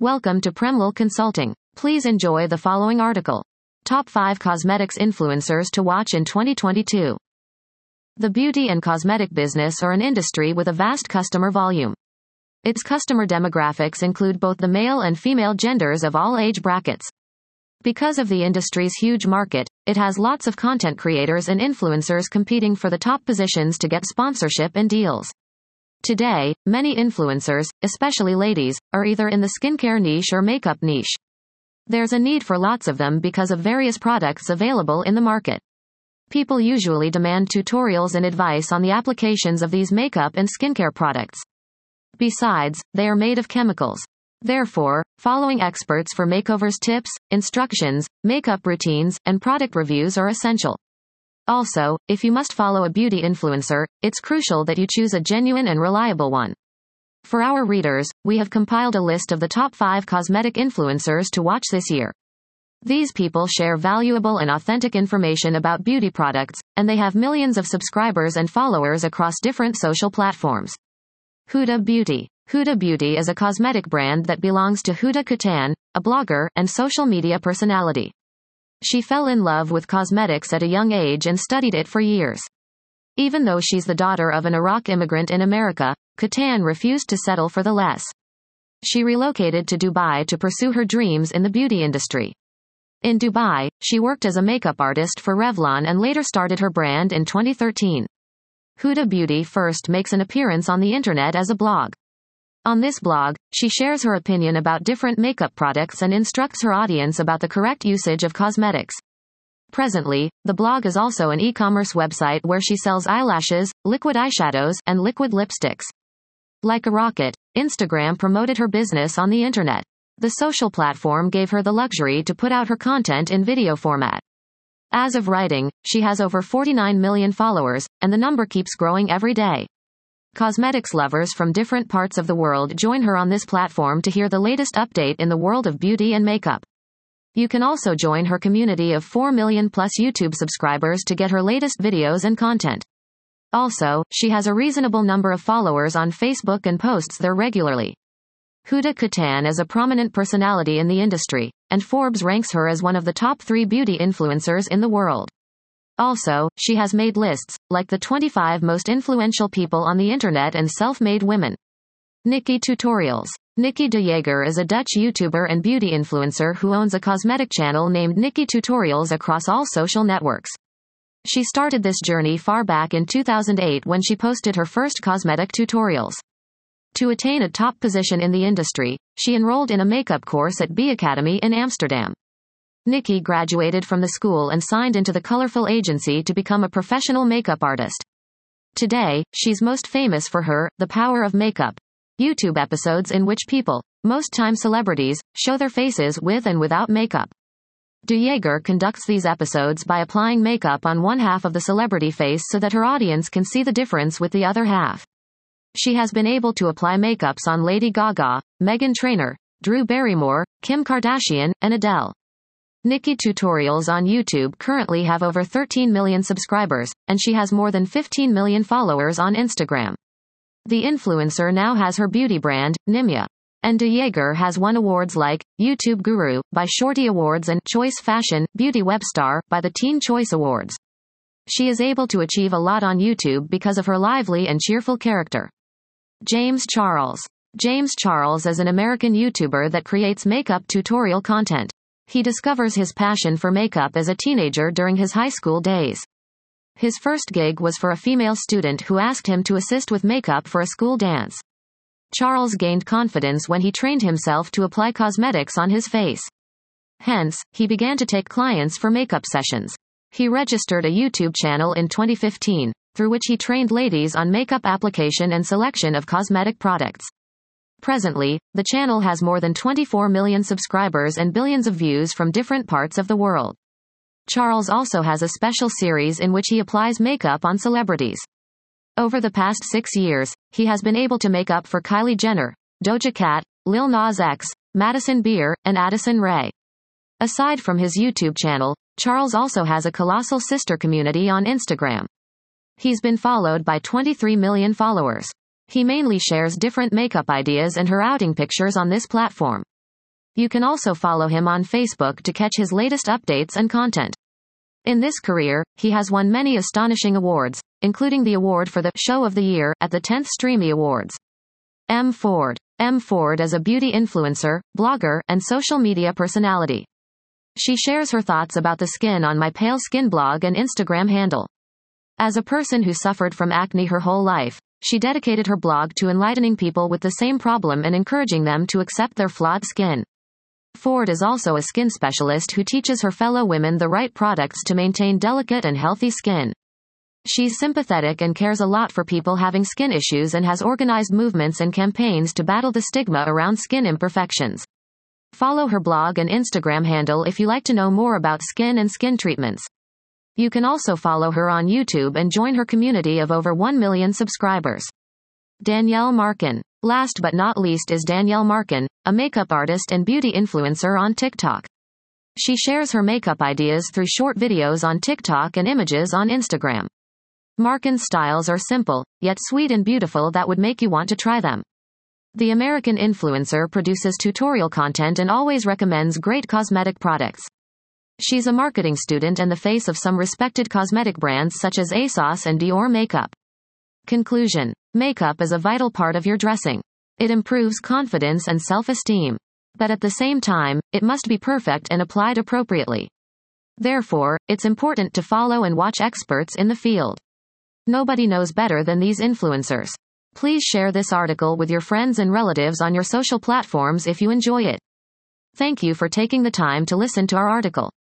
Welcome to Premlal Consulting. Please enjoy the following article. Top 5 Cosmetics Influencers to Watch in 2022. The beauty and cosmetic business are an industry with a vast customer volume. Its customer demographics include both the male and female genders of all age brackets. Because of the industry's huge market, it has lots of content creators and influencers competing for the top positions to get sponsorship and deals. Today, many influencers, especially ladies, are either in the skincare niche or makeup niche. There's a need for lots of them because of various products available in the market. People usually demand tutorials and advice on the applications of these makeup and skincare products. Besides, they are made of chemicals. Therefore, following experts for makeovers tips, instructions, makeup routines, and product reviews are essential. Also, if you must follow a beauty influencer, it's crucial that you choose a genuine and reliable one. For our readers, we have compiled a list of the top 5 cosmetic influencers to watch this year. These people share valuable and authentic information about beauty products, and they have millions of subscribers and followers across different social platforms. Huda Beauty. Huda Beauty is a cosmetic brand that belongs to Huda Kattan, a blogger and social media personality. She fell in love with cosmetics at a young age and studied it for years. Even though she's the daughter of an Iraq immigrant in America, Kattan refused to settle for the less. She relocated to Dubai to pursue her dreams in the beauty industry. In Dubai, she worked as a makeup artist for Revlon and later started her brand in 2013. Huda Beauty first makes an appearance on the internet as a blog. On this blog, she shares her opinion about different makeup products and instructs her audience about the correct usage of cosmetics. Presently, the blog is also an e-commerce website where she sells eyelashes, liquid eyeshadows, and liquid lipsticks. Like a rocket, Instagram promoted her business on the internet. The social platform gave her the luxury to put out her content in video format. As of writing, she has over 49 million followers, and the number keeps growing every day. Cosmetics lovers from different parts of the world join her on this platform to hear the latest update in the world of beauty and makeup. You can also join her community of 4 million plus YouTube subscribers to get her latest videos and content. Also, she has a reasonable number of followers on Facebook and posts there regularly. Huda Kattan is a prominent personality in the industry, and Forbes ranks her as one of the top 3 beauty influencers in the world. Also, she has made lists, like the 25 most influential people on the internet and self-made women. Nikki Tutorials. Nikki de Jager is a Dutch YouTuber and beauty influencer who owns a cosmetic channel named Nikki Tutorials across all social networks. She started this journey far back in 2008 when she posted her first cosmetic tutorials. To attain a top position in the industry, she enrolled in a makeup course at B Academy in Amsterdam. Nikki graduated from the school and signed into the Colorful agency to become a professional makeup artist. Today, she's most famous for her The Power of Makeup YouTube episodes in which people, most time celebrities, show their faces with and without makeup. De Jager conducts these episodes by applying makeup on one half of the celebrity face so that her audience can see the difference with the other half. She has been able to apply makeups on Lady Gaga, Meghan Trainor, Drew Barrymore, Kim Kardashian, and Adele. Nikki Tutorials on YouTube currently have over 13 million subscribers, and she has more than 15 million followers on Instagram. The influencer now has her beauty brand, Nimya. And De Jager has won awards like YouTube Guru by Shorty Awards and Choice Fashion Beauty Web Star by the Teen Choice Awards. She is able to achieve a lot on YouTube because of her lively and cheerful character. James Charles. James Charles is an American YouTuber that creates makeup tutorial content. He discovers his passion for makeup as a teenager during his high school days. His first gig was for a female student who asked him to assist with makeup for a school dance. Charles gained confidence when he trained himself to apply cosmetics on his face. Hence, he began to take clients for makeup sessions. He registered a YouTube channel in 2015, through which he trained ladies on makeup application and selection of cosmetic products. Presently, the channel has more than 24 million subscribers and billions of views from different parts of the world. Charles also has a special series in which he applies makeup on celebrities. Over the past 6 years, he has been able to make up for Kylie Jenner, Doja Cat, Lil Nas X, Madison Beer, and Addison Rae. Aside from his YouTube channel, Charles also has a colossal sister community on Instagram. He's been followed by 23 million followers. He mainly shares different makeup ideas and her outing pictures on this platform. You can also follow him on Facebook to catch his latest updates and content. In this career, he has won many astonishing awards, including the award for the Show of the Year at the 10th Streamy Awards. M. Ford. M. Ford is a beauty influencer, blogger, and social media personality. She shares her thoughts about the skin on My Pale Skin blog and Instagram handle. As a person who suffered from acne her whole life, she dedicated her blog to enlightening people with the same problem and encouraging them to accept their flawed skin. Ford is also a skin specialist who teaches her fellow women the right products to maintain delicate and healthy skin. She's sympathetic and cares a lot for people having skin issues and has organized movements and campaigns to battle the stigma around skin imperfections. Follow her blog and Instagram handle if you like to know more about skin and skin treatments. You can also follow her on YouTube and join her community of over 1 million subscribers. Danielle Markin. Last but not least is Danielle Markin, a makeup artist and beauty influencer on TikTok. She shares her makeup ideas through short videos on TikTok and images on Instagram. Markin's styles are simple, yet sweet and beautiful that would make you want to try them. The American influencer produces tutorial content and always recommends great cosmetic products. She's a marketing student and the face of some respected cosmetic brands such as ASOS and Dior makeup. Conclusion. Makeup is a vital part of your dressing. It improves confidence and self-esteem. But at the same time, it must be perfect and applied appropriately. Therefore, it's important to follow and watch experts in the field. Nobody knows better than these influencers. Please share this article with your friends and relatives on your social platforms if you enjoy it. Thank you for taking the time to listen to our article.